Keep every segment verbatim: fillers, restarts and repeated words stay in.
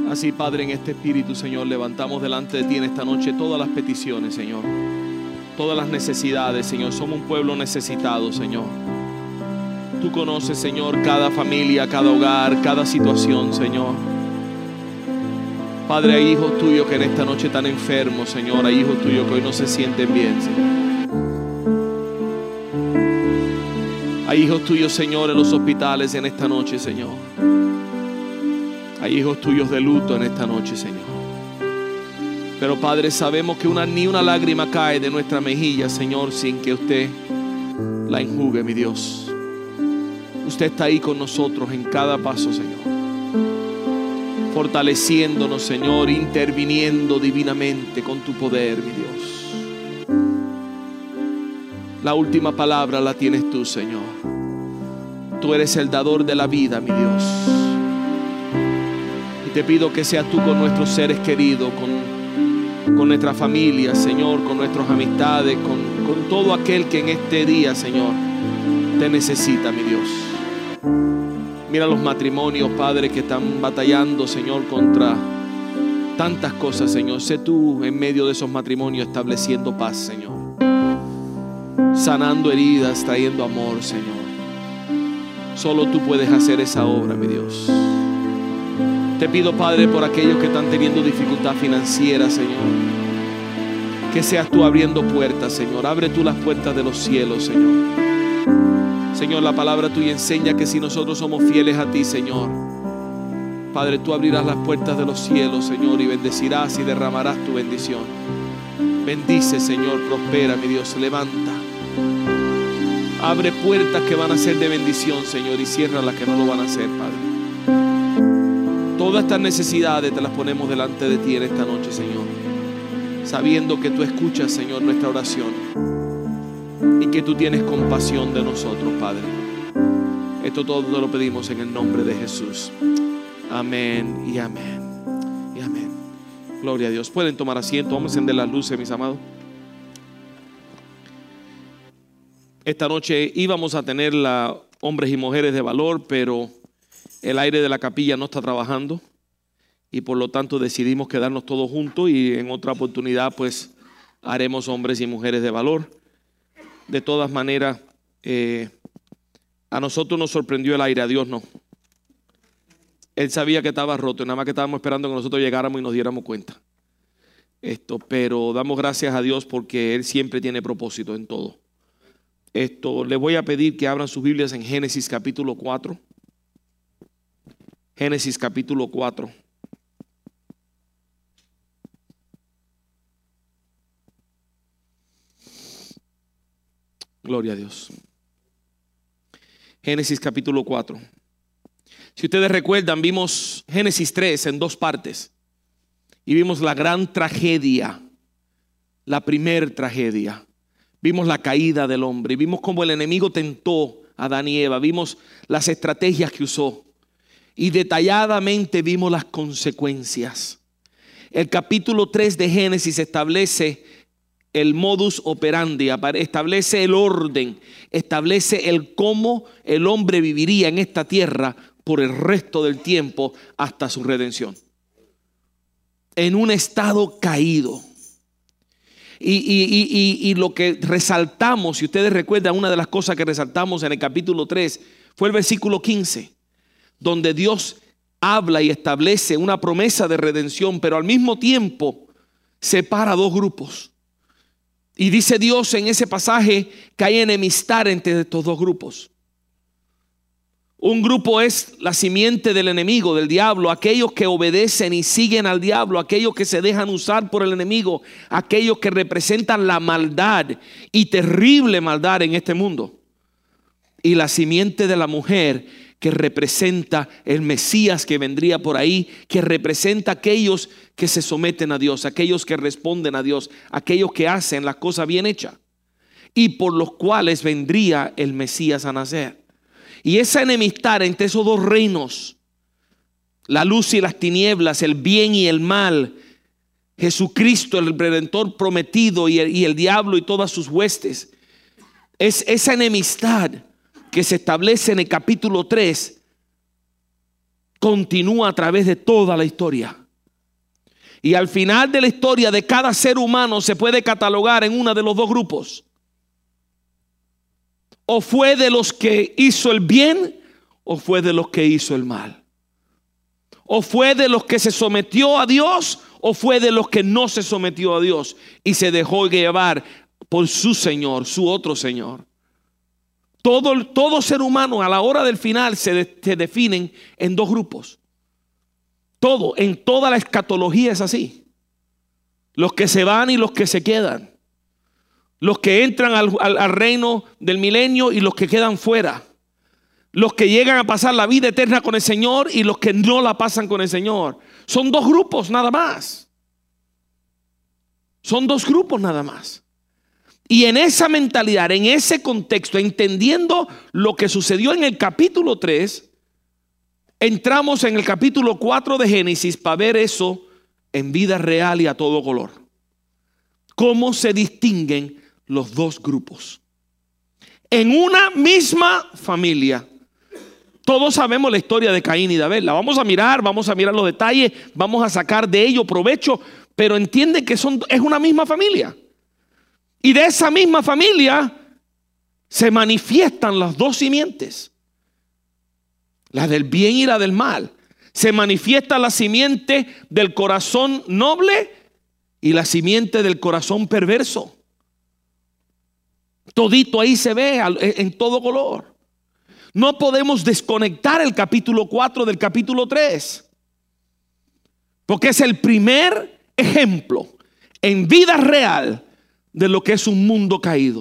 Así, Padre, en este espíritu, Señor, levantamos delante de ti en esta noche todas las peticiones, Señor. Todas las necesidades, Señor. Somos un pueblo necesitado, Señor. Tú conoces, Señor, cada familia, cada hogar, cada situación, Señor. Padre, hay hijos tuyos que en esta noche están enfermos, Señor. Hay hijos tuyos que hoy no se sienten bien, Señor. Hay hijos tuyos, Señor, en los hospitales en esta noche, Señor. Hay hijos tuyos de luto en esta noche, Señor. Pero, Padre, sabemos que una, ni una lágrima cae de nuestra mejilla, Señor, sin que usted la enjugue, mi Dios. Usted está ahí con nosotros en cada paso, Señor. Fortaleciéndonos, Señor, interviniendo divinamente con tu poder, mi Dios. La última palabra la tienes tú, Señor. Tú eres el dador de la vida, mi Dios. Y te pido que seas tú con nuestros seres queridos, con, con nuestra familia, Señor, con nuestras amistades, con, con todo aquel que en este día, Señor, te necesita, mi Dios. Mira los matrimonios, Padre, que están batallando, Señor, contra tantas cosas, Señor. Sé tú en medio de esos matrimonios estableciendo paz, Señor. Sanando heridas, trayendo amor, Señor. Solo tú puedes hacer esa obra, mi Dios. Te pido, Padre, por aquellos que están teniendo dificultad financiera, Señor, que seas tú abriendo puertas, Señor. Abre tú las puertas de los cielos, Señor. Señor, la palabra tuya enseña que si nosotros somos fieles a ti, Señor, Padre, tú abrirás las puertas de los cielos, Señor, y bendecirás y derramarás tu bendición. Bendice, Señor, prospera, mi Dios, levanta. Abre puertas que van a ser de bendición, Señor, y cierra las que no lo van a hacer, Padre. Todas estas necesidades te las ponemos delante de ti en esta noche, Señor, sabiendo que tú escuchas, Señor, nuestra oración y que tú tienes compasión de nosotros, Padre. Esto todo te lo pedimos en el nombre de Jesús. Amén y amén y amén. Gloria a Dios. Pueden tomar asiento. Vamos a encender las luces, mis amados. Esta noche íbamos a tener la hombres y mujeres de valor, pero el aire de la capilla no está trabajando y por lo tanto decidimos quedarnos todos juntos, y en otra oportunidad pues haremos hombres y mujeres de valor. De todas maneras, eh, a nosotros nos sorprendió el aire, a Dios no. Él sabía que estaba roto, nada más que estábamos esperando que nosotros llegáramos y nos diéramos cuenta. Esto, pero damos gracias a Dios porque Él siempre tiene propósito en todo. Esto, les voy a pedir que abran sus Biblias en Génesis capítulo cuatro. Génesis capítulo cuatro. Gloria a Dios. Génesis capítulo cuatro. Si ustedes recuerdan, vimos Génesis tres en dos partes. Y vimos la gran tragedia, la primer tragedia. Vimos la caída del hombre. Vimos cómo el enemigo tentó a Adán y Eva. Vimos las estrategias que usó. Y detalladamente vimos las consecuencias. El capítulo tres de Génesis establece el modus operandi, establece el orden, establece el cómo el hombre viviría en esta tierra por el resto del tiempo hasta su redención. En un estado caído. Y, y, y, y, y lo que resaltamos, si ustedes recuerdan, una de las cosas que resaltamos en el capítulo tres fue el versículo quince, donde Dios habla y establece una promesa de redención, pero al mismo tiempo separa dos grupos. Y dice Dios en ese pasaje que hay enemistad entre estos dos grupos. Un grupo es la simiente del enemigo, del diablo, aquellos que obedecen y siguen al diablo, aquellos que se dejan usar por el enemigo, aquellos que representan la maldad y terrible maldad en este mundo. Y la simiente de la mujer, que representa el Mesías que vendría por ahí, que representa aquellos que se someten a Dios, aquellos que responden a Dios, aquellos que hacen las cosas bien hechas y por los cuales vendría el Mesías a nacer. Y esa enemistad entre esos dos reinos, la luz y las tinieblas, el bien y el mal, Jesucristo el Redentor prometido y el, y el diablo y todas sus huestes, es esa enemistad que se establece en el capítulo tres, continúa a través de toda la historia. Y al final de la historia de cada ser humano se puede catalogar en uno de los dos grupos. O fue de los que hizo el bien, o fue de los que hizo el mal. O fue de los que se sometió a Dios, o fue de los que no se sometió a Dios y se dejó llevar por su Señor, su otro Señor. Todo, todo ser humano a la hora del final se, de, se definen en dos grupos. Todo, en toda la escatología es así. Los que se van y los que se quedan. Los que entran al, al, al reino del milenio y los que quedan fuera. Los que llegan a pasar la vida eterna con el Señor y los que no la pasan con el Señor. Son dos grupos nada más. Son dos grupos nada más. Y en esa mentalidad, en ese contexto, entendiendo lo que sucedió en el capítulo tres, entramos en el capítulo cuatro de Génesis para ver eso en vida real y a todo color. Cómo se distinguen los dos grupos. En una misma familia. Todos sabemos la historia de Caín y de Abel. La vamos a mirar, vamos a mirar los detalles, vamos a sacar de ello provecho, pero entienden que son, es una misma familia. Y de esa misma familia se manifiestan las dos simientes. La del bien y la del mal. Se manifiesta la simiente del corazón noble y la simiente del corazón perverso. Todito ahí se ve en todo color. No podemos desconectar el capítulo cuatro del capítulo tres. Porque es el primer ejemplo en vida real de lo que es un mundo caído.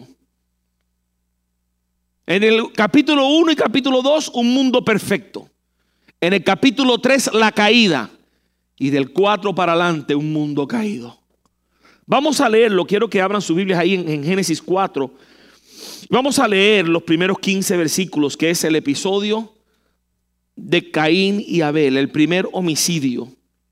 En el capítulo uno y capítulo dos, un mundo perfecto. En el capítulo tres, la caída. Y del cuatro para adelante, un mundo caído. Vamos a leerlo. Quiero que abran sus Biblias ahí en, en Génesis cuatro. Vamos a leer los primeros quince versículos, que es el episodio de Caín y Abel, el primer homicidio.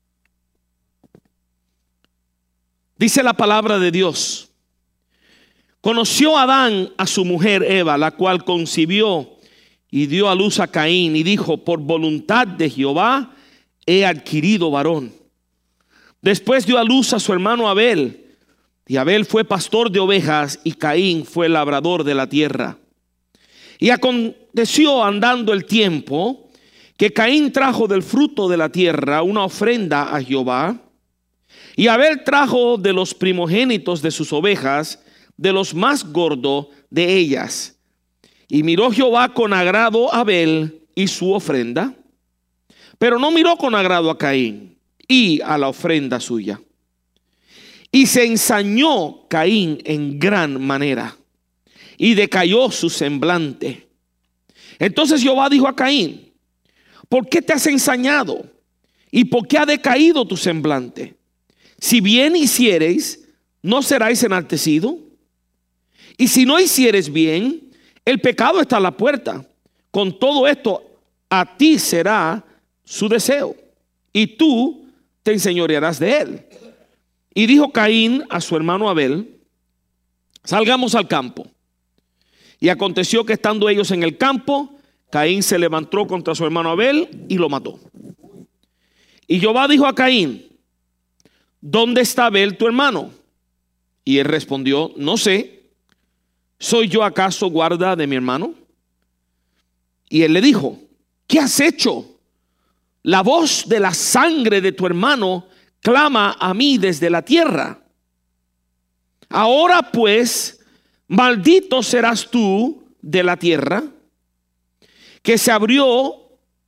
Dice la palabra de Dios: conoció Adán a su mujer Eva, la cual concibió y dio a luz a Caín, y dijo: por voluntad de Jehová he adquirido varón. Después dio a luz a su hermano Abel, y Abel fue pastor de ovejas, y Caín fue labrador de la tierra. Y aconteció, andando el tiempo, que Caín trajo del fruto de la tierra una ofrenda a Jehová, y Abel trajo de los primogénitos de sus ovejas, de los más gordos de ellas. Y miró Jehová con agrado a Abel y su ofrenda, pero no miró con agrado a Caín y a la ofrenda suya. Y se ensañó Caín en gran manera, y decayó su semblante. Entonces Jehová dijo a Caín: ¿por qué te has ensañado? ¿Y por qué ha decaído tu semblante? Si bien hiciereis, ¿no seráis enaltecido? Y si no hicieres bien, el pecado está a la puerta. Con todo esto, a ti será su deseo, y tú te enseñorearás de él. Y dijo Caín a su hermano Abel: salgamos al campo. Y aconteció que estando ellos en el campo, Caín se levantó contra su hermano Abel y lo mató. Y Jehová dijo a Caín: ¿dónde está Abel tu hermano? Y él respondió: no sé. ¿Soy yo acaso guarda de mi hermano? Y él le dijo: ¿qué has hecho? La voz de la sangre de tu hermano clama a mí desde la tierra. Ahora pues, maldito serás tú de la tierra, que se abrió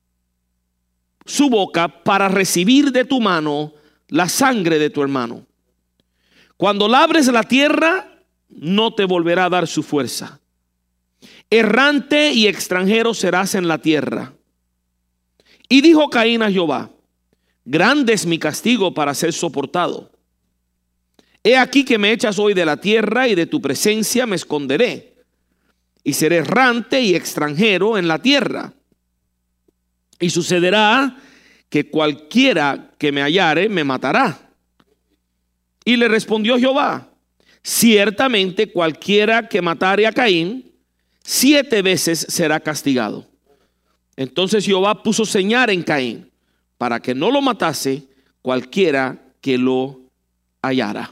su boca para recibir de tu mano la sangre de tu hermano. Cuando labres la tierra, no te volverá a dar su fuerza. Errante y extranjero serás en la tierra. Y dijo Caín a Jehová: grande es mi castigo para ser soportado. He aquí que me echas hoy de la tierra, y de tu presencia me esconderé, y seré errante y extranjero en la tierra. Y sucederá que cualquiera que me hallare me matará. Y le respondió Jehová: ciertamente cualquiera que matare a Caín, siete veces será castigado. Entonces Jehová puso señal en Caín para que no lo matase cualquiera que lo hallara.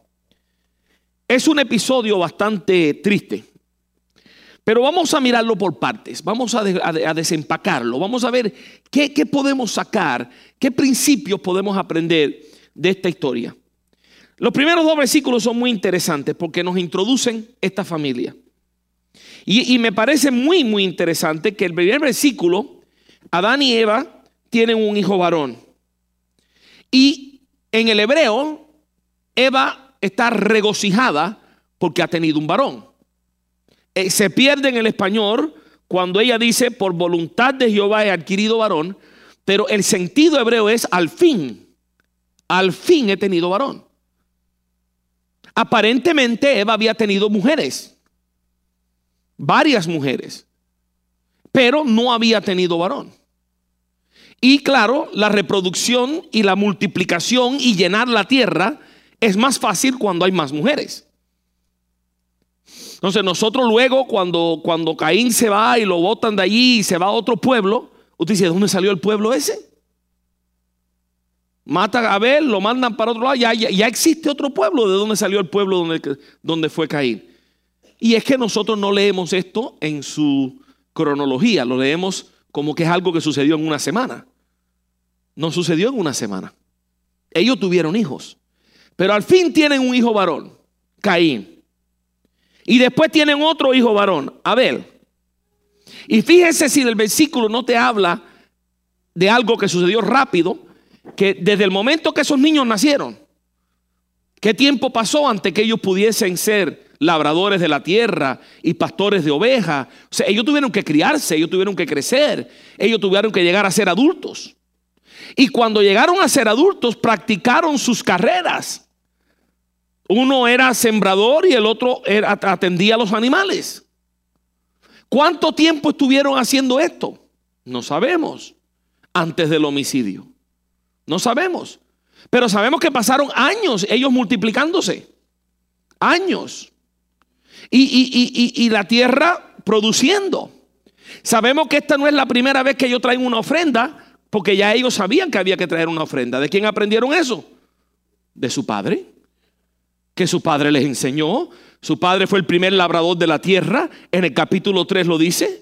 Es un episodio bastante triste, pero vamos a mirarlo por partes. Vamos a, de, a, a desempacarlo. Vamos a ver qué, qué podemos sacar, qué principios podemos aprender de esta historia. Los primeros dos versículos son muy interesantes porque nos introducen esta familia. Y, y me parece muy, muy interesante que el primer versículo, Adán y Eva tienen un hijo varón. Y en el hebreo, Eva está regocijada porque ha tenido un varón. Eh, se pierde en el español cuando ella dice, por voluntad de Jehová he adquirido varón, pero el sentido hebreo es al fin, al fin he tenido varón. Aparentemente Eva había tenido mujeres, varias mujeres, pero no había tenido varón. Y claro, la reproducción y la multiplicación y llenar la tierra es más fácil cuando hay más mujeres. Entonces nosotros luego cuando, cuando Caín se va y lo botan de allí y se va a otro pueblo, usted dice, ¿de dónde salió el pueblo ese? Mata a Abel, lo mandan para otro lado, ya, ya, ya existe otro pueblo. ¿De dónde salió el pueblo donde, donde fue Caín? Y es que nosotros no leemos esto en su cronología, lo leemos como que es algo que sucedió en una semana. No sucedió en una semana. Ellos tuvieron hijos, pero al fin tienen un hijo varón, Caín. Y después tienen otro hijo varón, Abel. Y fíjense si el versículo no te habla de algo que sucedió rápido, que desde el momento que esos niños nacieron, ¿qué tiempo pasó antes que ellos pudiesen ser labradores de la tierra y pastores de ovejas? O sea, ellos tuvieron que criarse, ellos tuvieron que crecer, ellos tuvieron que llegar a ser adultos. Y cuando llegaron a ser adultos, practicaron sus carreras. Uno era sembrador y el otro era, atendía a los animales. ¿Cuánto tiempo estuvieron haciendo esto? No sabemos. Antes del homicidio. No sabemos. Pero sabemos que pasaron años ellos multiplicándose. Años. Y, y, y, y, y la tierra produciendo. Sabemos que esta no es la primera vez que ellos traen una ofrenda, porque ya ellos sabían que había que traer una ofrenda. ¿De quién aprendieron eso? De su padre. Que su padre les enseñó. Su padre fue el primer labrador de la tierra. En el capítulo tres lo dice.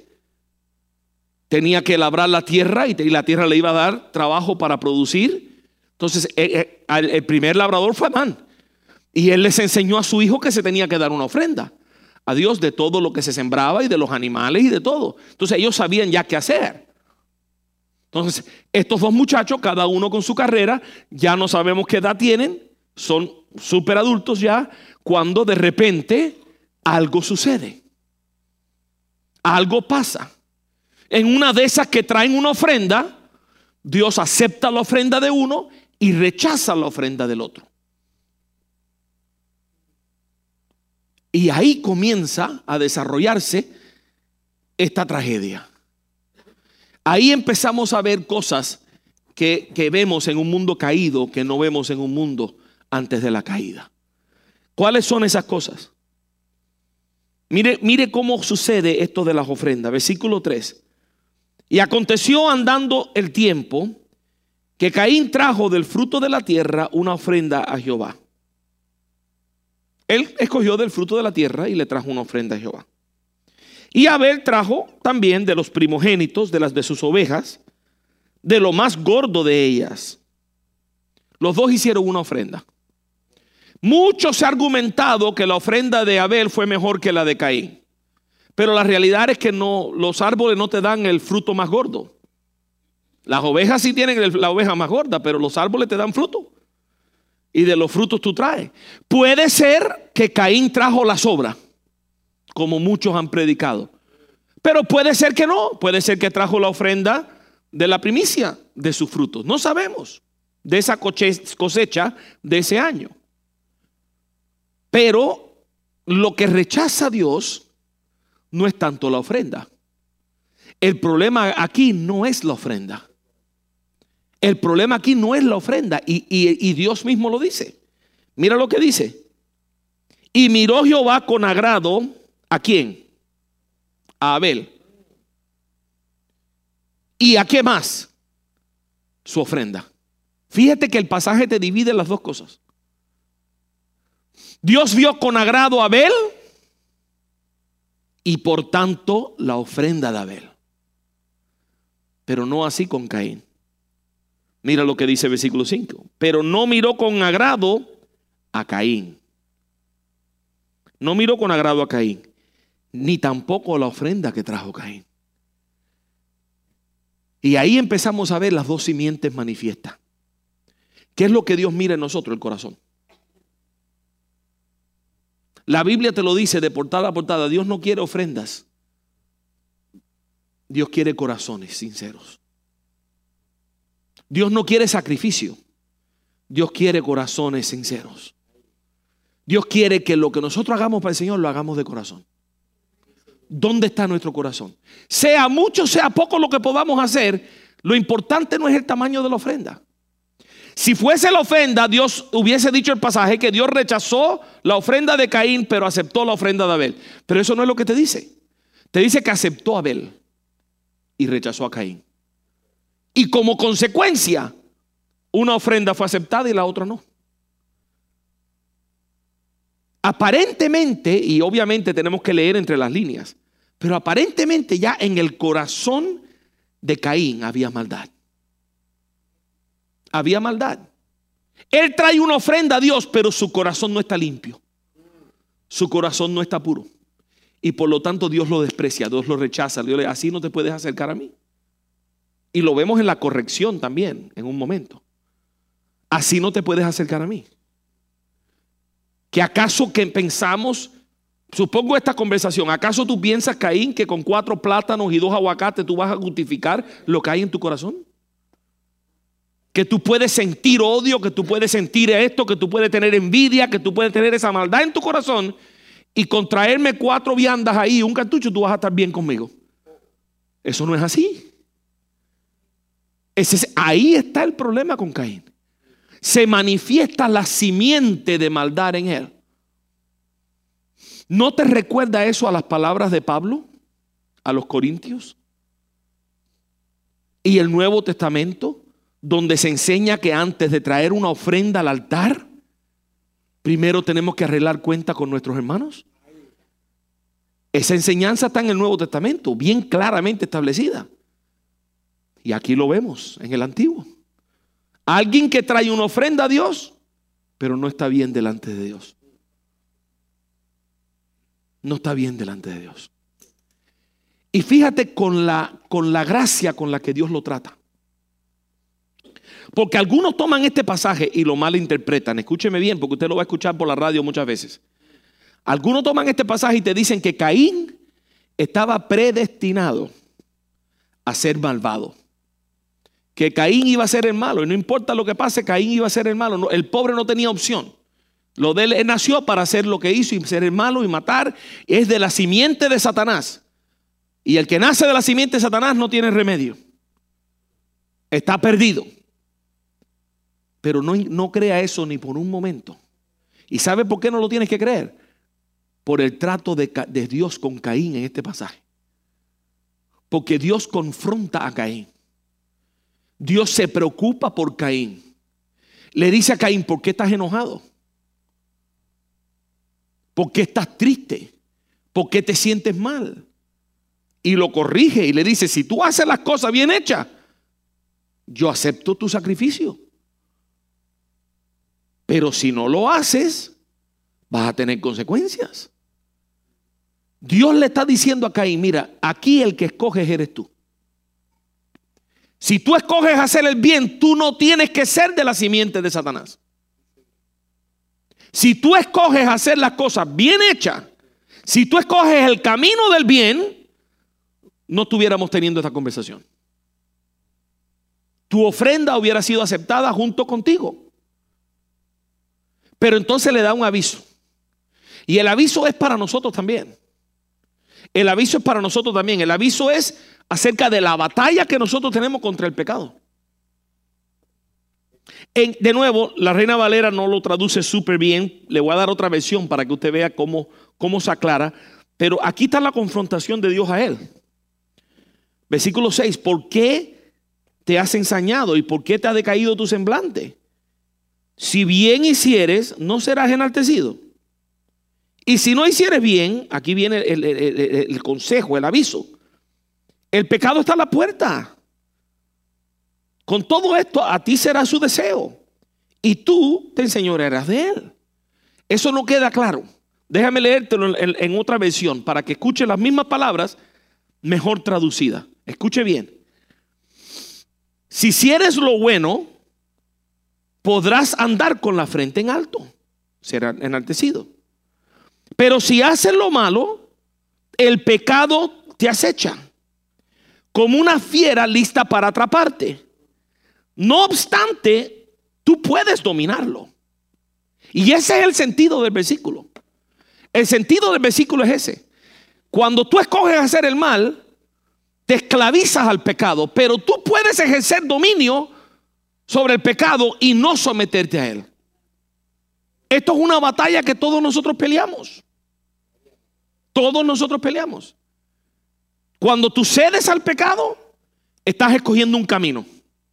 Tenía que labrar la tierra y la tierra le iba a dar trabajo para producir. Entonces el primer labrador fue Adán. Y él les enseñó a su hijo que se tenía que dar una ofrenda a Dios de todo lo que se sembraba y de los animales y de todo. Entonces ellos sabían ya qué hacer. Entonces estos dos muchachos, cada uno con su carrera, ya no sabemos qué edad tienen. Son súper adultos ya, cuando de repente algo sucede. Algo pasa. En una de esas que traen una ofrenda, Dios acepta la ofrenda de uno y rechaza la ofrenda del otro. Y ahí comienza a desarrollarse esta tragedia. Ahí empezamos a ver cosas que, que vemos en un mundo caído, que no vemos en un mundo antes de la caída. ¿Cuáles son esas cosas? Mire, mire cómo sucede esto de las ofrendas. Versículo tres. Y aconteció andando el tiempo que Caín trajo del fruto de la tierra una ofrenda a Jehová. Él escogió del fruto de la tierra y le trajo una ofrenda a Jehová. Y Abel trajo también de los primogénitos de las de sus ovejas, de lo más gordo de ellas. Los dos hicieron una ofrenda. Mucho se ha argumentado que la ofrenda de Abel fue mejor que la de Caín. Pero la realidad es que no, los árboles no te dan el fruto más gordo. Las ovejas sí tienen el, la oveja más gorda, pero los árboles te dan fruto. Y de los frutos tú traes. Puede ser que Caín trajo la sobra, como muchos han predicado. Pero puede ser que no. Puede ser que trajo la ofrenda de la primicia de sus frutos. No sabemos de esa cosecha de ese año. Pero lo que rechaza Dios no es tanto la ofrenda. El problema aquí no es la ofrenda. El problema aquí no es la ofrenda. Y, y, y Dios mismo lo dice. Mira lo que dice. Y miró Jehová con agrado, ¿a quién? A Abel. ¿Y a qué más? Su ofrenda. Fíjate que el pasaje te divide las dos cosas. Dios vio con agrado a Abel y por tanto la ofrenda de Abel. Pero no así con Caín. Mira lo que dice el versículo cinco. Pero no miró con agrado a Caín. No miró con agrado a Caín, ni tampoco la ofrenda que trajo Caín. Y ahí empezamos a ver las dos simientes manifiestas. ¿Qué es lo que Dios mira en nosotros? El corazón. La Biblia te lo dice de portada a portada. Dios no quiere ofrendas. Dios quiere corazones sinceros. Dios no quiere sacrificio. Dios quiere corazones sinceros. Dios quiere que lo que nosotros hagamos para el Señor lo hagamos de corazón. ¿Dónde está nuestro corazón? Sea mucho, sea poco lo que podamos hacer, lo importante no es el tamaño de la ofrenda. Si fuese la ofrenda, Dios hubiese dicho el pasaje que Dios rechazó la ofrenda de Caín, pero aceptó la ofrenda de Abel. Pero eso no es lo que te dice. Te dice que aceptó a Abel y rechazó a Caín. Y como consecuencia, una ofrenda fue aceptada y la otra no. Aparentemente, y obviamente tenemos que leer entre las líneas, pero aparentemente ya en el corazón de Caín había maldad. Había maldad. Él trae una ofrenda a Dios, pero su corazón no está limpio. Su corazón no está puro. Y por lo tanto Dios lo desprecia, Dios lo rechaza. Dios le dice, así no te puedes acercar a mí. Y lo vemos en la corrección también, en un momento. Así no te puedes acercar a mí. ¿Que acaso que pensamos, supongo esta conversación, acaso tú piensas, Caín, que con cuatro plátanos y dos aguacates tú vas a justificar lo que hay en tu corazón? Que tú puedes sentir odio, que tú puedes sentir esto, que tú puedes tener envidia, que tú puedes tener esa maldad en tu corazón y contraerme cuatro viandas ahí, un cartucho, tú vas a estar bien conmigo. Eso no es así. Ese es, ahí está el problema con Caín. Se manifiesta la simiente de maldad en él. ¿No te recuerda eso a las palabras de Pablo a los Corintios? Y el Nuevo Testamento, donde se enseña que antes de traer una ofrenda al altar, primero tenemos que arreglar cuenta con nuestros hermanos. Esa enseñanza está en el Nuevo Testamento, bien claramente establecida. Y aquí lo vemos en el Antiguo. Alguien que trae una ofrenda a Dios, pero no está bien delante de Dios. No está bien delante de Dios. Y fíjate con la, con la gracia con la que Dios lo trata. Porque algunos toman este pasaje y lo malinterpretan. Escúcheme bien, porque usted lo va a escuchar por la radio muchas veces. Algunos toman este pasaje y te dicen que Caín estaba predestinado a ser malvado. Que Caín iba a ser el malo y no importa lo que pase, Caín iba a ser el malo. No, el pobre no tenía opción. Lo de él, él nació para hacer lo que hizo y ser el malo y matar. Es de la simiente de Satanás. Y el que nace de la simiente de Satanás no tiene remedio. Está perdido. Pero no, no crea eso ni por un momento. ¿Y sabe por qué no lo tienes que creer? Por el trato de, de Dios con Caín en este pasaje. Porque Dios confronta a Caín. Dios se preocupa por Caín. Le dice a Caín, ¿por qué estás enojado? ¿Por qué estás triste? ¿Por qué te sientes mal? Y lo corrige y le dice, si tú haces las cosas bien hechas, yo acepto tu sacrificio. Pero si no lo haces, vas a tener consecuencias. Dios le está diciendo a Caín, mira, aquí el que escoges eres tú. Si tú escoges hacer el bien, tú no tienes que ser de la simiente de Satanás. Si tú escoges hacer las cosas bien hechas, si tú escoges el camino del bien, no estuviéramos teniendo esta conversación. Tu ofrenda hubiera sido aceptada junto contigo. Pero entonces le da un aviso. Y el aviso es para nosotros también. El aviso es para nosotros también. El aviso es acerca de la batalla que nosotros tenemos contra el pecado. En, de nuevo, la Reina Valera no lo traduce súper bien. Le voy a dar otra versión para que usted vea cómo, cómo se aclara. Pero aquí está la confrontación de Dios a él. Versículo seis, ¿por qué te has ensañado y por qué te ha decaído tu semblante? Si bien hicieres, no serás enaltecido. Y si no hicieres bien, aquí viene el, el, el, el consejo, el aviso. El pecado está a la puerta. Con todo esto, a ti será su deseo. Y tú te enseñorearás de él. Eso no queda claro. Déjame leértelo en, en otra versión para que escuche las mismas palabras mejor traducidas. Escuche bien. Si hicieres lo bueno, podrás andar con la frente en alto. Será enaltecido. Pero si haces lo malo, el pecado te acecha como una fiera lista para atraparte. No obstante, tú puedes dominarlo. Y ese es el sentido del versículo. El sentido del versículo es ese. Cuando tú escoges hacer el mal, te esclavizas al pecado, pero tú puedes ejercer dominio sobre el pecado y no someterte a él. Esto es una batalla que todos nosotros peleamos. Todos nosotros peleamos. Cuando tú cedes al pecado, estás escogiendo un camino.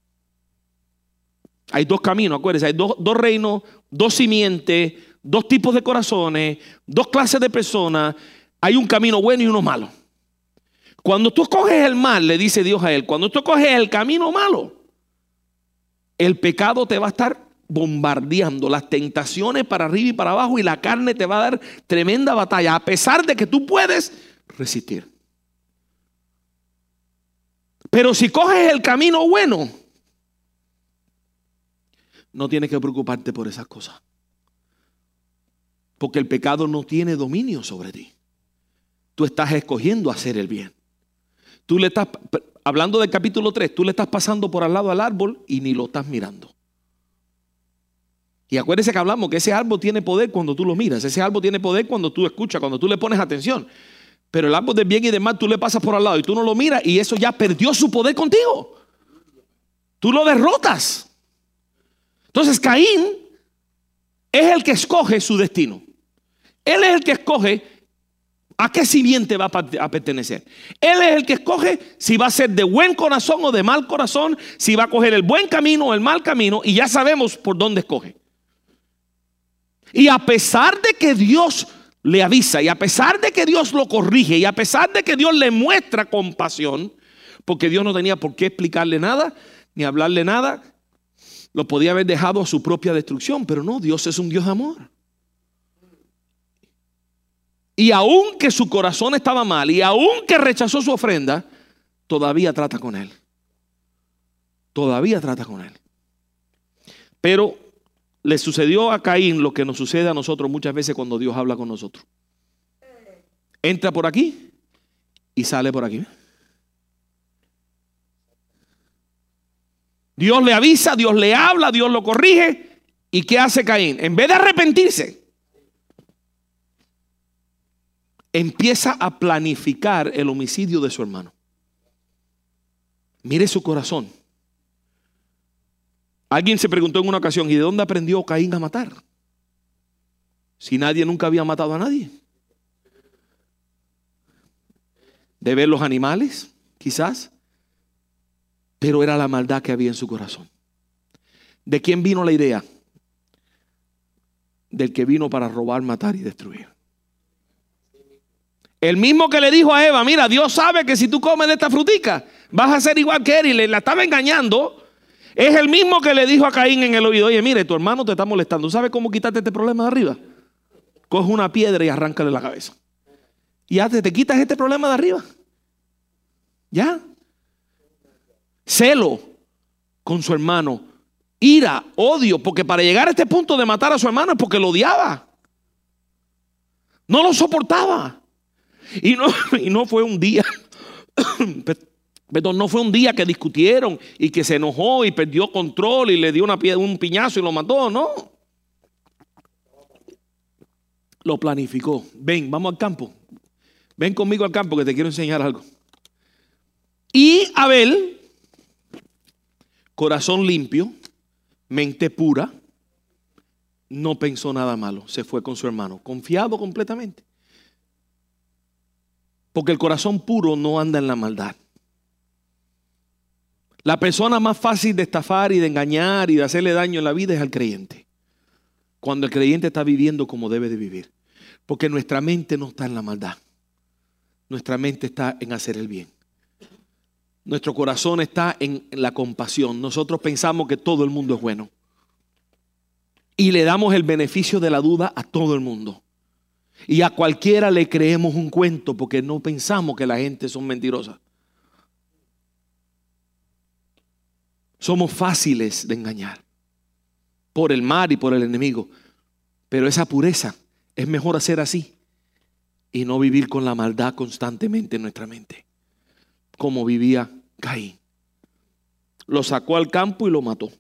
Hay dos caminos, acuérdense, hay dos, dos reinos, dos simientes, dos tipos de corazones, dos clases de personas. Hay un camino bueno y uno malo. Cuando tú escoges el mal, le dice Dios a él, cuando tú escoges el camino malo, el pecado te va a estar bombardeando, las tentaciones para arriba y para abajo, y la carne te va a dar tremenda batalla, a pesar de que tú puedes resistir. Pero si coges el camino bueno, no tienes que preocuparte por esas cosas, porque el pecado no tiene dominio sobre ti. Tú estás escogiendo hacer el bien. Tú le estás, hablando del capítulo tres, tú le estás pasando por al lado al árbol y ni lo estás mirando. Y acuérdese que hablamos que ese árbol tiene poder cuando tú lo miras. Ese árbol tiene poder cuando tú escuchas, cuando tú le pones atención. Pero el árbol del bien y del mal tú le pasas por al lado y tú no lo miras, y eso ya perdió su poder contigo. Tú lo derrotas. Entonces Caín es el que escoge su destino. Él es el que escoge a qué simiente va a pertenecer. Él es el que escoge si va a ser de buen corazón o de mal corazón, si va a coger el buen camino o el mal camino, y ya sabemos por dónde escoge. Y a pesar de que Dios le avisa, y a pesar de que Dios lo corrige, y a pesar de que Dios le muestra compasión, porque Dios no tenía por qué explicarle nada, ni hablarle nada, lo podía haber dejado a su propia destrucción, pero no, Dios es un Dios de amor. Y aunque su corazón estaba mal, y aunque rechazó su ofrenda, todavía trata con él. Todavía trata con él. Pero le sucedió a Caín lo que nos sucede a nosotros muchas veces cuando Dios habla con nosotros. Entra por aquí y sale por aquí. Dios le avisa, Dios le habla, Dios lo corrige. ¿Y qué hace Caín? En vez de arrepentirse, empieza a planificar el homicidio de su hermano. Mire su corazón. Alguien se preguntó en una ocasión, ¿y de dónde aprendió Caín a matar? Si nadie nunca había matado a nadie. De ver los animales, quizás. Pero era la maldad que había en su corazón. ¿De quién vino la idea? Del que vino para robar, matar y destruir. El mismo que le dijo a Eva, mira, Dios sabe que si tú comes de esta frutica, vas a ser igual que él, y le la estaba engañando. Es el mismo que le dijo a Caín en el oído, oye, mire, tu hermano te está molestando. ¿Sabes cómo quitarte este problema de arriba? Coge una piedra y arráncale la cabeza. Y ya te, te quitas este problema de arriba. Ya. Celo con su hermano. Ira, odio, porque para llegar a este punto de matar a su hermano es porque lo odiaba. No lo soportaba. Y no, y no fue un día, perdón, no fue un día que discutieron y que se enojó y perdió control y le dio una, un piñazo y lo mató, no. Lo planificó. Ven, vamos al campo. Ven conmigo al campo que te quiero enseñar algo. Y Abel, corazón limpio, mente pura, no pensó nada malo. Se fue con su hermano, confiado completamente. Porque el corazón puro no anda en la maldad. La persona más fácil de estafar y de engañar y de hacerle daño en la vida es al creyente. Cuando el creyente está viviendo como debe de vivir. Porque nuestra mente no está en la maldad. Nuestra mente está en hacer el bien. Nuestro corazón está en la compasión. Nosotros pensamos que todo el mundo es bueno. Y le damos el beneficio de la duda a todo el mundo. Y a cualquiera le creemos un cuento porque no pensamos que la gente son mentirosas. Somos fáciles de engañar por el mal y por el enemigo. Pero esa pureza es mejor hacer así y no vivir con la maldad constantemente en nuestra mente, como vivía Caín. Lo sacó al campo y lo mató.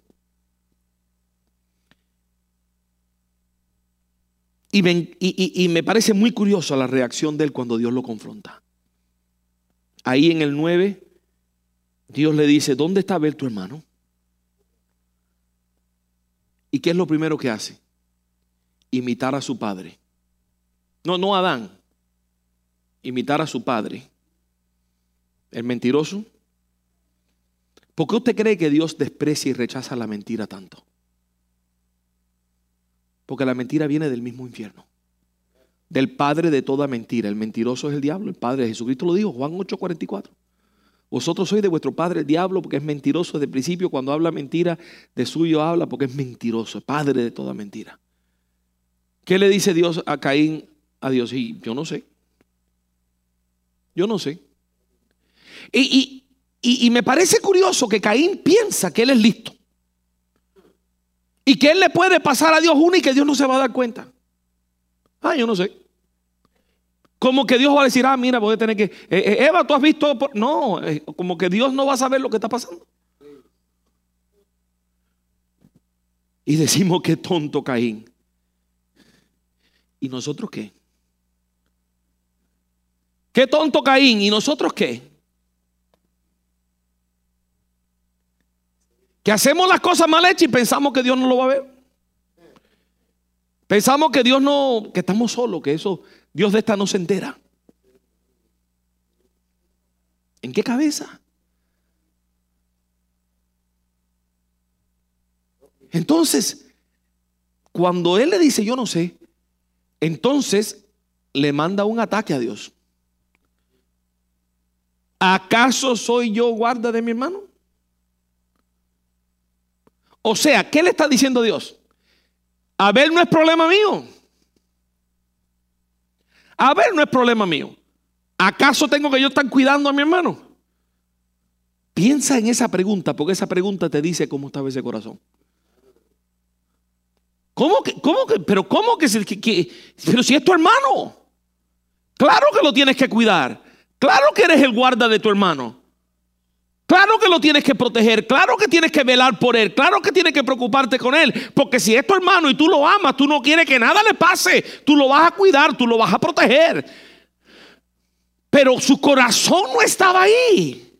Y me, y, y, y me parece muy curiosa la reacción de él cuando Dios lo confronta. Ahí en el nueve, Dios le dice: ¿dónde está Abel tu hermano? ¿Y qué es lo primero que hace? Imitar a su padre. No, no a Adán. Imitar a su padre. El mentiroso. ¿Por qué usted cree que Dios desprecia y rechaza la mentira tanto? Porque la mentira viene del mismo infierno. Del padre de toda mentira. El mentiroso es el diablo. El padre de Jesucristo lo dijo, Juan ocho cuarenta y cuatro. Vosotros sois de vuestro padre el diablo, porque es mentiroso desde el principio. Cuando habla mentira, de suyo habla porque es mentiroso, padre de toda mentira. ¿Qué le dice Dios a Caín? A Dios, y yo no sé. Yo no sé. Y, y, y, y me parece curioso que Caín piensa que él es listo. Y que él le puede pasar a Dios una y que Dios no se va a dar cuenta. Ah, yo no sé. Como que Dios va a decir: ah, mira, voy a tener que... Eh, eh, Eva, ¿tú has visto? Por... No, eh, como que Dios no va a saber lo que está pasando. Y decimos: qué tonto Caín. ¿Y nosotros qué? Qué tonto Caín. ¿Y nosotros qué? Que hacemos las cosas mal hechas y pensamos que Dios no lo va a ver. Pensamos que Dios no... que estamos solos, que eso... Dios de esta no se entera. ¿En qué cabeza? Entonces, cuando él le dice yo no sé, entonces le manda un ataque a Dios. ¿Acaso soy yo guarda de mi hermano? O sea, ¿qué le está diciendo Dios? Abel no es problema mío. Abel no es problema mío. ¿Acaso tengo que yo estar cuidando a mi hermano? Piensa en esa pregunta, porque esa pregunta te dice cómo estaba ese corazón. ¿Cómo que? Cómo que? Pero ¿cómo que, que, que? Pero si es tu hermano. Claro que lo tienes que cuidar. Claro que eres el guarda de tu hermano. Claro que lo tienes que proteger. Claro que tienes que velar por él. Claro que tienes que preocuparte con él. Porque si es tu hermano y tú lo amas, tú no quieres que nada le pase. Tú lo vas a cuidar, tú lo vas a proteger. Pero su corazón no estaba ahí.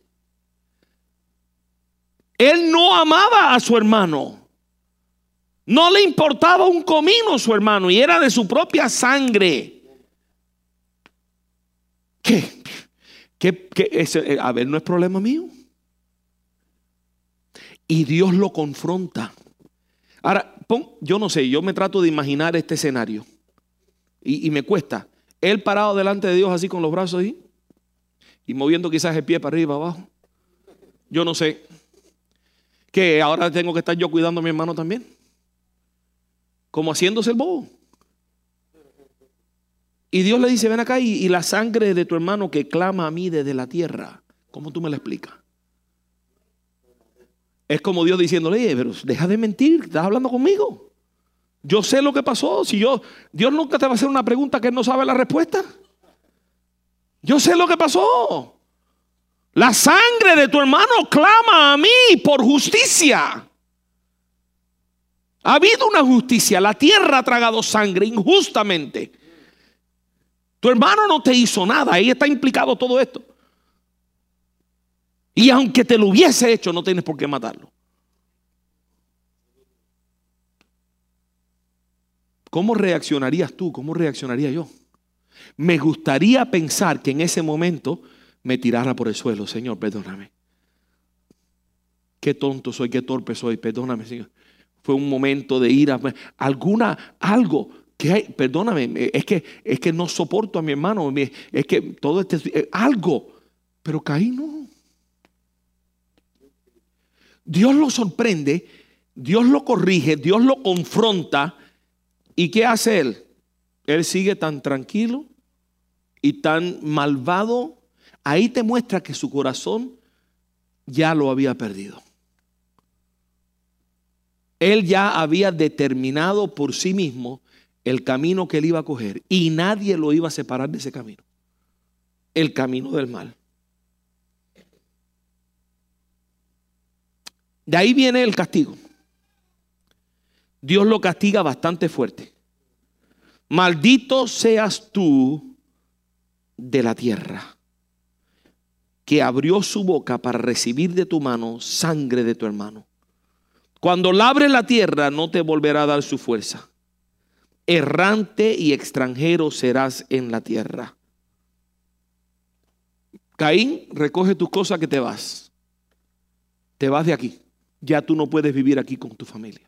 Él no amaba a su hermano. No le importaba un comino a su hermano y era de su propia sangre. ¿Qué? ¿Qué? ¿Qué? Ese, a ver, no es problema mío. Y Dios lo confronta. Ahora, pon, yo no sé, yo me trato de imaginar este escenario. Y, y me cuesta. Él parado delante de Dios así con los brazos ahí. Y moviendo quizás el pie para arriba, para abajo. Yo no sé. Que ahora tengo que estar yo cuidando a mi hermano también. Como haciéndose el bobo. Y Dios le dice: ven acá y, y la sangre de tu hermano que clama a mí desde la tierra. ¿Cómo tú me la explicas? Es como Dios diciéndole: pero deja de mentir, estás hablando conmigo. Yo sé lo que pasó. Si yo, Dios nunca te va a hacer una pregunta que él no sabe la respuesta. Yo sé lo que pasó. La sangre de tu hermano clama a mí por justicia. Ha habido una justicia. La tierra ha tragado sangre injustamente. Tu hermano no te hizo nada. Ahí está implicado todo esto. Y aunque te lo hubiese hecho, no tienes por qué matarlo. ¿Cómo reaccionarías tú? ¿Cómo reaccionaría yo? Me gustaría pensar que en ese momento me tirara por el suelo. Señor, perdóname. qué tonto soy, qué torpe soy, perdóname, Señor. Fue un momento de ira, alguna, algo que hay, perdóname, es que, es que no soporto a mi hermano, es que todo este, algo, pero Caín no. Dios lo sorprende, Dios lo corrige, Dios lo confronta. ¿Y qué hace él? Él sigue tan tranquilo y tan malvado. Ahí te muestra que su corazón ya lo había perdido. Él ya había determinado por sí mismo el camino que él iba a coger y nadie lo iba a separar de ese camino. El camino del mal. De ahí viene el castigo. Dios lo castiga bastante fuerte. Maldito seas tú de la tierra, que abrió su boca para recibir de tu mano sangre de tu hermano. Cuando labres la tierra, no te volverá a dar su fuerza. Errante y extranjero serás en la tierra. Caín, recoge tus cosas que te vas. Te vas de aquí. Ya tú no puedes vivir aquí con tu familia.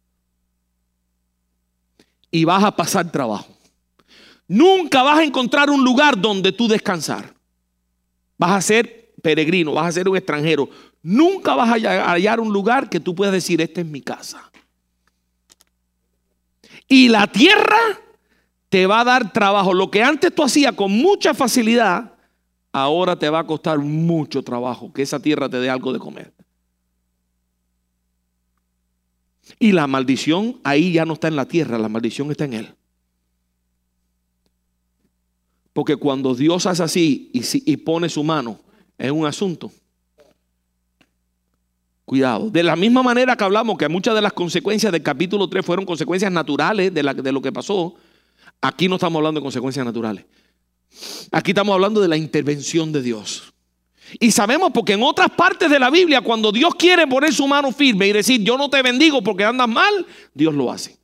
Y vas a pasar trabajo. Nunca vas a encontrar un lugar donde tú descansar. Vas a ser peregrino, vas a ser un extranjero. Nunca vas a hallar un lugar que tú puedas decir, esta es mi casa. Y la tierra te va a dar trabajo. Lo que antes tú hacías con mucha facilidad, ahora te va a costar mucho trabajo que esa tierra te dé algo de comer. Y la maldición ahí ya no está en la tierra, la maldición está en él. Porque cuando Dios hace así y, y pone su mano en un asunto, cuidado. De la misma manera que hablamos que muchas de las consecuencias del capítulo tres fueron consecuencias naturales de, la, de lo que pasó, aquí no estamos hablando de consecuencias naturales. Aquí estamos hablando de la intervención de Dios. Y sabemos porque en otras partes de la Biblia, cuando Dios quiere poner su mano firme y decir, yo no te bendigo porque andas mal, Dios lo hace.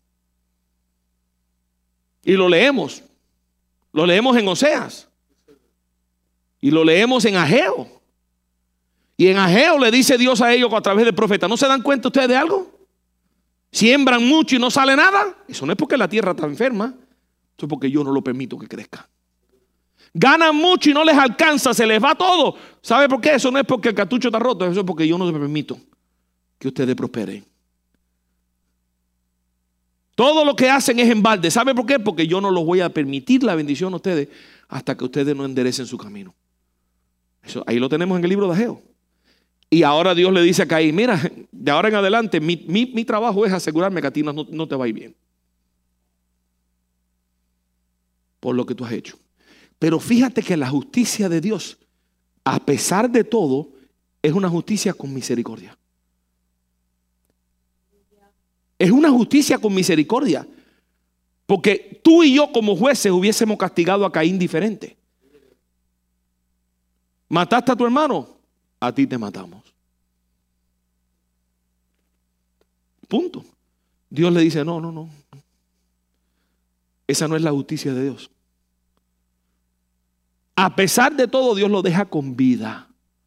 Y lo leemos. Lo leemos en Oseas. Y lo leemos en Ageo. Y en Ageo le dice Dios a ellos a través del profeta, ¿no se dan cuenta ustedes de algo? Siembran mucho y no sale nada. Eso no es porque la tierra está enferma. Eso es porque yo no lo permito que crezca. Ganan mucho y no les alcanza, se les va todo. ¿Sabe por qué? Eso no es porque el cartucho está roto, eso es porque yo no les permito que ustedes prosperen. Todo lo que hacen es en balde. ¿Sabe por qué? Porque yo no los voy a permitir la bendición a ustedes hasta que ustedes no enderecen su camino. Eso, ahí lo tenemos en el libro de Ageo. Y ahora Dios le dice a Caín, mira, de ahora en adelante mi, mi, mi trabajo es asegurarme que a ti no, no te va a ir bien. Por lo que tú has hecho. Pero fíjate que la justicia de Dios, a pesar de todo, es una justicia con misericordia. Es una justicia con misericordia. Porque tú y yo como jueces hubiésemos castigado a Caín diferente. ¿Mataste a tu hermano? A ti te matamos. Punto. Dios le dice, no, no, no. Esa no es la justicia de Dios. A pesar de todo, Dios lo deja con vida.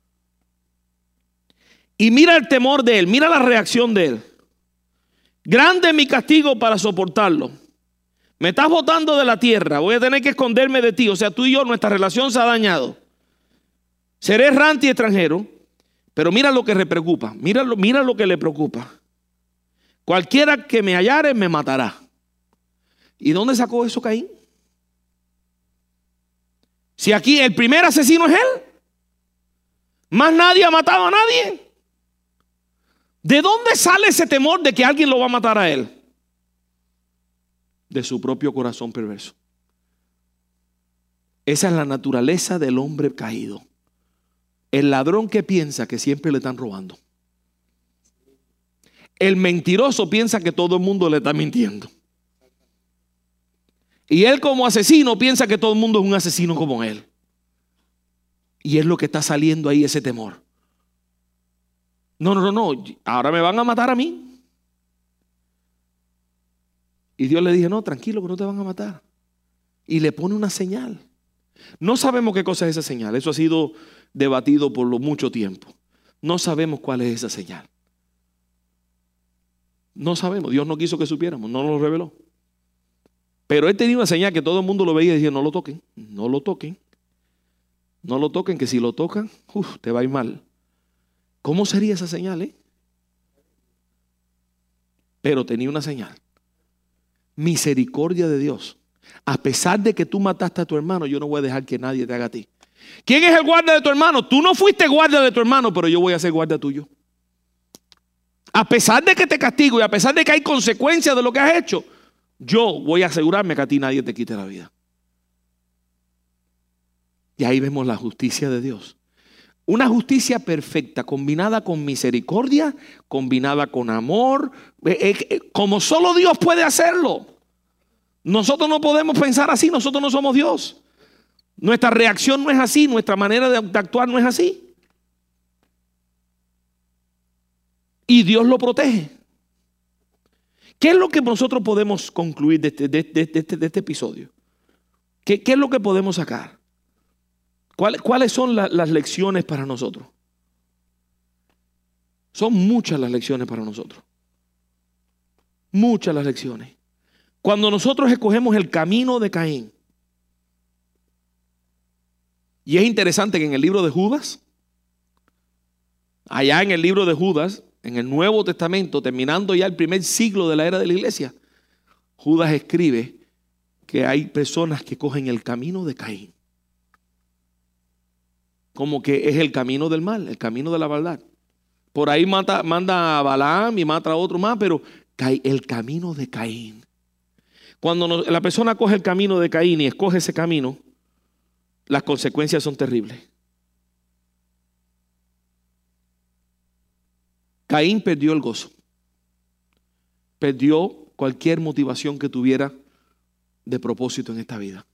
Y mira el temor de él, mira la reacción de él. Grande es mi castigo para soportarlo. Me estás botando de la tierra, voy a tener que esconderme de ti. O sea, tú y yo, nuestra relación se ha dañado. Seré errante y extranjero. Pero mira lo que le preocupa, mira lo, mira lo que le preocupa. Cualquiera que me hallare me matará. ¿Y dónde sacó eso Caín? Si aquí el primer asesino es él, más nadie ha matado a nadie. ¿De dónde sale ese temor de que alguien lo va a matar a él? De su propio corazón perverso. Esa es la naturaleza del hombre caído. El ladrón que piensa que siempre le están robando. El mentiroso piensa que todo el mundo le está mintiendo. Y él como asesino piensa que todo el mundo es un asesino como él. Y es lo que está saliendo ahí, ese temor. No, no, no, no. Ahora me van a matar a mí. Y Dios le dice, no, tranquilo que no te van a matar. Y le pone una señal. No sabemos qué cosa es esa señal. Eso ha sido debatido por lo mucho tiempo. No sabemos cuál es esa señal. No sabemos, Dios no quiso que supiéramos, no nos lo reveló. Pero él tenía una señal que todo el mundo lo veía y decía, no lo toquen, no lo toquen, no lo toquen, que si lo tocan, uf, te va a ir mal. ¿Cómo sería esa señal? Eh? Pero tenía una señal. Misericordia de Dios. A pesar de que tú mataste a tu hermano, yo no voy a dejar que nadie te haga a ti. ¿Quién es el guarda de tu hermano? Tú no fuiste guarda de tu hermano, pero yo voy a ser guarda tuyo. A pesar de que te castigo y a pesar de que hay consecuencias de lo que has hecho, yo voy a asegurarme que a ti nadie te quite la vida. Y ahí vemos la justicia de Dios. Una justicia perfecta, combinada con misericordia, combinada con amor, eh, eh, como solo Dios puede hacerlo. Nosotros no podemos pensar así, nosotros no somos Dios. Nuestra reacción no es así, nuestra manera de, de actuar no es así. Y Dios lo protege. ¿Qué es lo que nosotros podemos concluir de este, de, de, de este, de este episodio? ¿Qué, ¿Qué es lo que podemos sacar? ¿Cuál, ¿Cuáles son la, las lecciones para nosotros? Son muchas las lecciones para nosotros. Muchas las lecciones. Cuando nosotros escogemos el camino de Caín, y es interesante que en el libro de Judas, allá en el libro de Judas, en el Nuevo Testamento, terminando ya el primer siglo de la era de la iglesia, Judas escribe que hay personas que cogen el camino de Caín. Como que es el camino del mal, el camino de la maldad. Por ahí mata, manda a Balaam y mata a otro más, pero el camino de Caín. Cuando nos, la persona coge el camino de Caín y escoge ese camino, las consecuencias son terribles. Caín perdió el gozo. Perdió cualquier motivación que tuviera de propósito en esta vida.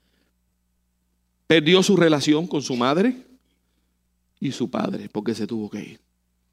Perdió su relación con su madre y su padre porque se tuvo que ir.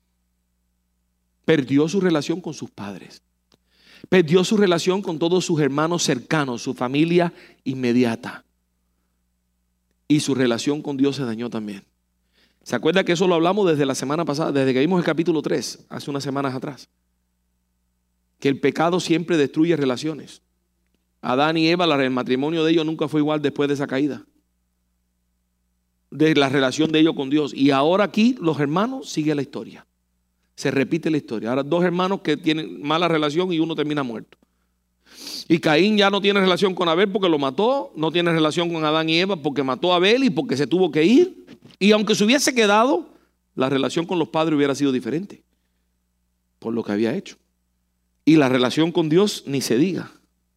Perdió su relación con sus padres. Perdió su relación con todos sus hermanos cercanos, su familia inmediata. Y su relación con Dios se dañó también. ¿Se acuerda que eso lo hablamos desde la semana pasada, desde que vimos el capítulo tres, hace unas semanas atrás? Que el pecado siempre destruye relaciones. Adán y Eva, el matrimonio de ellos nunca fue igual después de esa caída. De la relación de ellos con Dios. Y ahora aquí los hermanos sigue la historia. Se repite la historia. Ahora dos hermanos que tienen mala relación y uno termina muerto. Y Caín ya no tiene relación con Abel porque lo mató. No tiene relación con Adán y Eva porque mató a Abel y porque se tuvo que ir. Y aunque se hubiese quedado, la relación con los padres hubiera sido diferente por lo que había hecho. Y la relación con Dios ni se diga.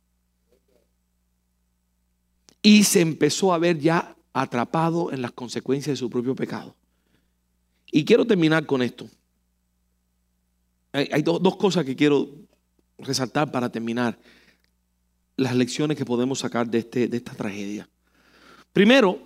Y se empezó a ver ya atrapado en las consecuencias de su propio pecado. Y quiero terminar con esto. Hay, hay do, dos cosas que quiero resaltar para terminar las lecciones que podemos sacar de, este, de esta tragedia. Primero,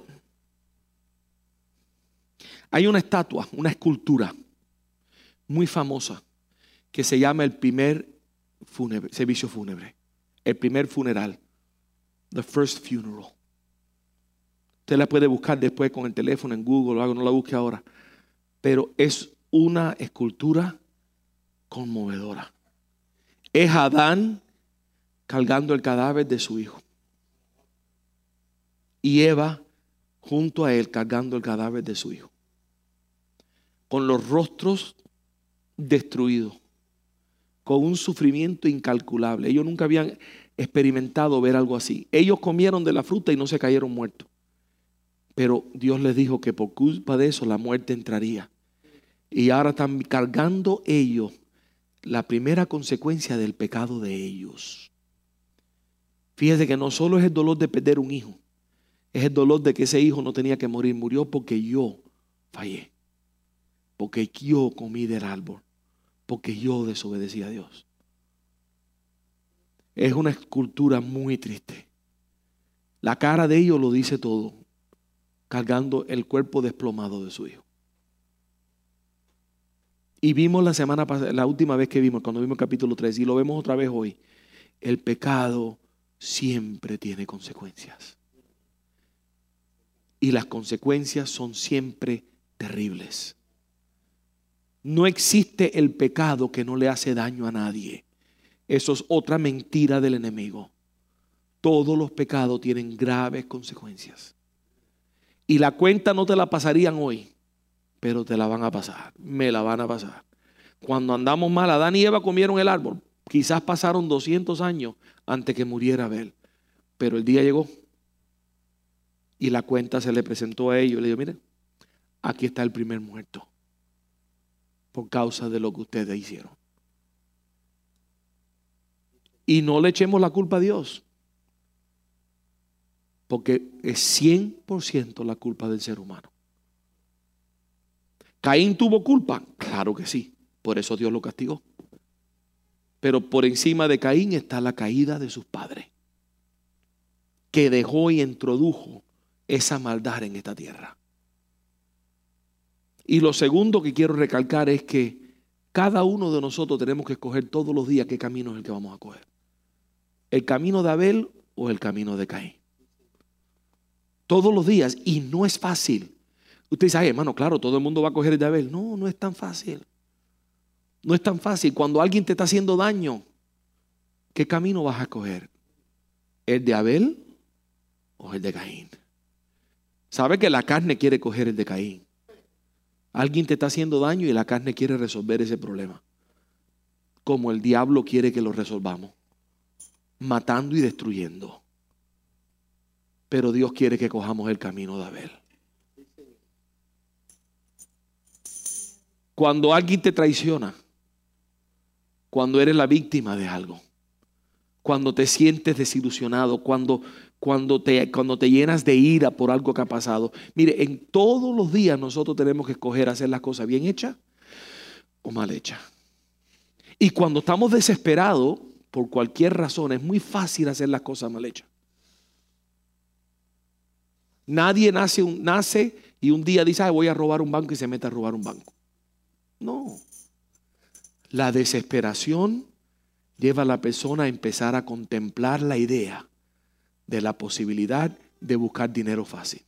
hay una estatua, una escultura muy famosa que se llama el primer fúnebre, servicio fúnebre, el primer funeral, the first funeral. Usted la puede buscar después con el teléfono en Google o algo, no la busque ahora. Pero es una escultura conmovedora. Es Adán cargando el cadáver de su hijo. Y Eva junto a él cargando el cadáver de su hijo. Con los rostros destruidos. Con un sufrimiento incalculable. Ellos nunca habían experimentado ver algo así. Ellos comieron de la fruta y no se cayeron muertos. Pero Dios les dijo que por culpa de eso la muerte entraría. Y ahora están cargando ellos la primera consecuencia del pecado de ellos. Fíjese que no solo es el dolor de perder un hijo, es el dolor de que ese hijo no tenía que morir. Murió porque yo fallé. Porque yo comí del árbol. Porque yo desobedecí a Dios. Es una escultura muy triste. La cara de ellos lo dice todo. Cargando el cuerpo desplomado de su hijo. Y vimos la semana pasada, la última vez que vimos, cuando vimos el capítulo tres, y lo vemos otra vez hoy. El pecado siempre tiene consecuencias. Y las consecuencias son siempre terribles. No existe el pecado que no le hace daño a nadie. Eso es otra mentira del enemigo. Todos los pecados tienen graves consecuencias. Y la cuenta no te la pasarían hoy, pero te la van a pasar, me la van a pasar. Cuando andamos mal, Adán y Eva comieron el árbol. Quizás pasaron doscientos años antes que muriera Abel. Pero el día llegó y la cuenta se le presentó a ellos. Y le dijo, miren, aquí está el primer muerto por causa de lo que ustedes hicieron. Y no le echemos la culpa a Dios, porque es cien por ciento la culpa del ser humano. ¿Caín tuvo culpa? Claro que sí, por eso Dios lo castigó. Pero por encima de Caín está la caída de sus padres, que dejó y introdujo esa maldad en esta tierra. Y lo segundo que quiero recalcar es que cada uno de nosotros tenemos que escoger todos los días qué camino es el que vamos a coger. ¿El camino de Abel o el camino de Caín? Todos los días. Y no es fácil. Usted dice, ay, hermano, claro, todo el mundo va a coger el de Abel. No, no es tan fácil. No es tan fácil. Cuando alguien te está haciendo daño, ¿qué camino vas a coger? ¿El de Abel o el de Caín? ¿Sabe que la carne quiere coger el de Caín? Alguien te está haciendo daño y la carne quiere resolver ese problema, como el diablo quiere que lo resolvamos, matando y destruyendo. Pero Dios quiere que cojamos el camino de Abel. Cuando alguien te traiciona, cuando eres la víctima de algo, cuando te sientes desilusionado, cuando, cuando, te, cuando te llenas de ira por algo que ha pasado. Mire, en todos los días nosotros tenemos que escoger hacer las cosas bien hechas o mal hechas. Y cuando estamos desesperados, por cualquier razón, es muy fácil hacer las cosas mal hechas. Nadie nace, un, nace y un día dice, ah, voy a robar un banco y se mete a robar un banco. No. La desesperación lleva a la persona a empezar a contemplar la idea de la posibilidad de buscar dinero fácil.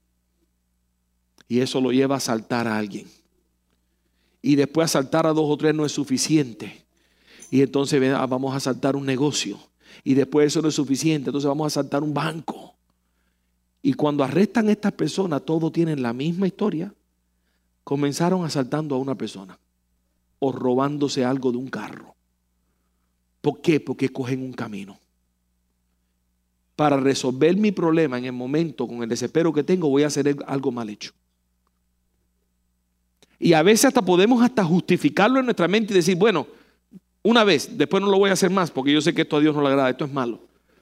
Y eso lo lleva a asaltar a alguien. Y después asaltar a dos o tres no es suficiente. Y entonces vamos a asaltar un negocio. Y después eso no es suficiente. Entonces vamos a asaltar un banco. Y cuando arrestan a estas personas, todos tienen la misma historia. Comenzaron asaltando a una persona o robándose algo de un carro. ¿Por qué? Porque cogen un camino. Para resolver mi problema en el momento, con el desespero que tengo, voy a hacer algo mal hecho. Y a veces hasta podemos hasta justificarlo en nuestra mente y decir, bueno, una vez, después no lo voy a hacer más porque yo sé que esto a Dios no le agrada, esto es malo.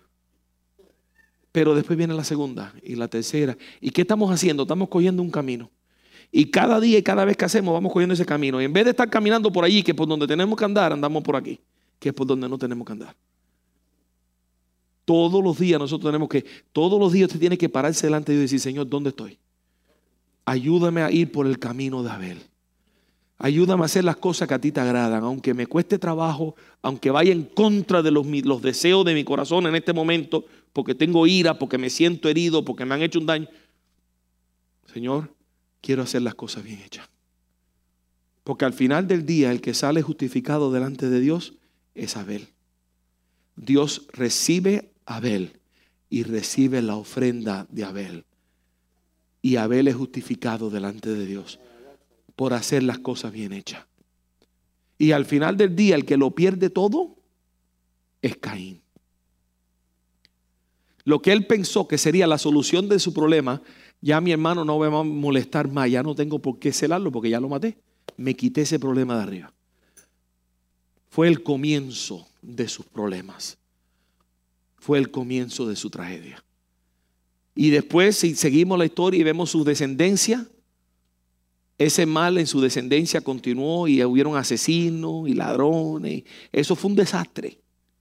Pero después viene la segunda y la tercera. ¿Y qué estamos haciendo? Estamos cogiendo un camino. Y cada día y cada vez que hacemos vamos cogiendo ese camino. Y en vez de estar caminando por allí, que por donde tenemos que andar, andamos por aquí, que es por donde no tenemos que andar. Todos los días nosotros tenemos que, todos los días usted tiene que pararse delante de Dios y decir, Señor, ¿dónde estoy? Ayúdame a ir por el camino de Abel. Ayúdame a hacer las cosas que a ti te agradan, aunque me cueste trabajo, aunque vaya en contra de los, los deseos de mi corazón en este momento, porque tengo ira, porque me siento herido, porque me han hecho un daño. Señor, quiero hacer las cosas bien hechas. Porque al final del día el que sale justificado delante de Dios es Abel. Dios recibe a Abel y recibe la ofrenda de Abel. Y Abel es justificado delante de Dios por hacer las cosas bien hechas. Y al final del día el que lo pierde todo es Caín. Lo que él pensó que sería la solución de su problema, ya mi hermano no me va a molestar más, ya no tengo por qué celarlo porque ya lo maté. Me quité ese problema de arriba. Fue el comienzo de sus problemas. Fue el comienzo de su tragedia. Y después, si seguimos la historia y vemos su descendencia, ese mal en su descendencia continuó y hubieron asesinos y ladrones. Eso fue un desastre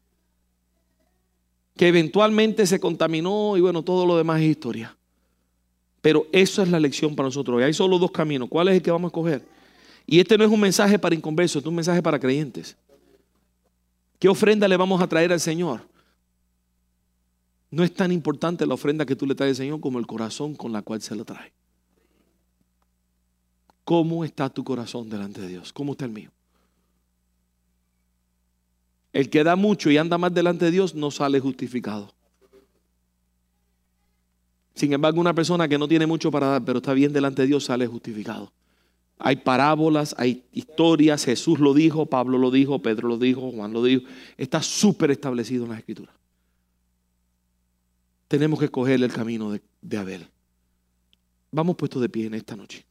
que eventualmente se contaminó y bueno, todo lo demás es historia. Pero eso es la lección para nosotros. Y hay solo dos caminos. ¿Cuál es el que vamos a escoger? Y este no es un mensaje para inconversos, este es un mensaje para creyentes. ¿Qué ofrenda le vamos a traer al Señor? No es tan importante la ofrenda que tú le traes al Señor como el corazón con la cual se lo trae. ¿Cómo está tu corazón delante de Dios? ¿Cómo está el mío? El que da mucho y anda más delante de Dios no sale justificado. Sin embargo, una persona que no tiene mucho para dar, pero está bien delante de Dios, sale justificado. Hay parábolas, hay historias, Jesús lo dijo, Pablo lo dijo, Pedro lo dijo, Juan lo dijo. Está súper establecido en las Escrituras. Tenemos que escoger el camino de, de Abel. Vamos puestos de pie en esta noche.